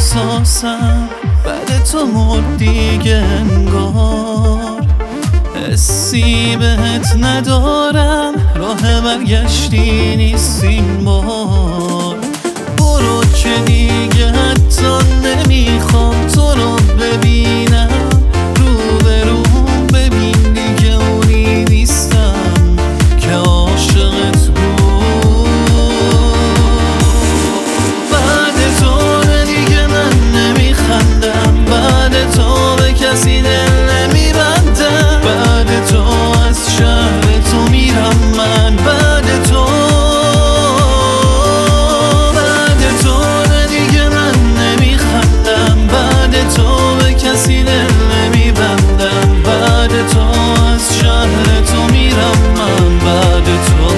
احساسم بعد تو مرد دیگه انگار، حسی بهت ندارم، راه برگشتی نیست این بار. برو که دیگه حتی نمیخوام تو رو ببینم، رو به رو ببین دیگه اونی نیستم که عاشقت بود. بعد تو دیگه من نمیخندم، بعد تو به کسی دل نمیبندم، بعد تو از شهر تو میرم من، بعد تو دیگه من نمیخندم، بعد تو به کسی دل نمیبندم، بعد تو از شهر تو میرم من، بعد تو.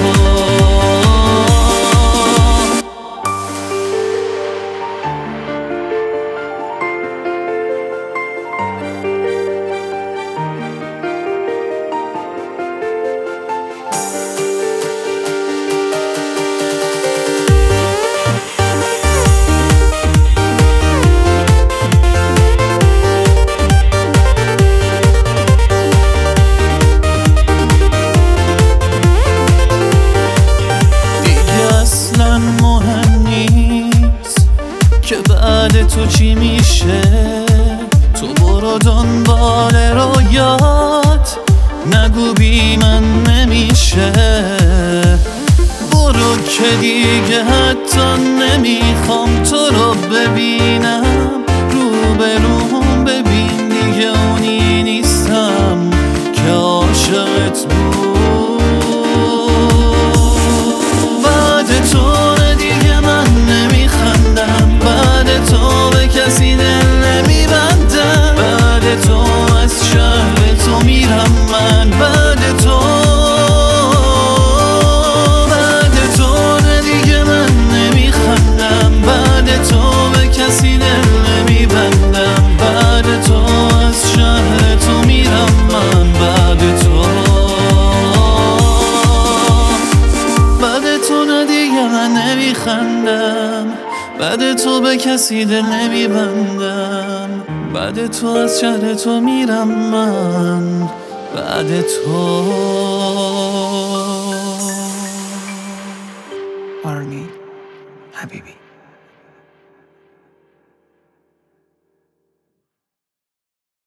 مهم نیست که بعد تو چی میشه، تو برو دنبال رویات، نگو بی من نمیشه. برو که دیگه حتی نمیخوام تو رو ببینم، رو به رو ببین دیگه اونی نیستم که عاشقت بود. تو دیگه من نمیخندم، بعد تو به کسی دل نمیبندم، بعد تو از شهر تو میرم من، بعد تو دیگه من نمیخندم، بعد تو به کسی دل نمیبندم، بعد تو از شهر تو میرم من، بعد تو دیگه من نمیخندم، بعد تو به کسی دل نمیبندم، بعد تو از شهر تو میرم من، بعد تو.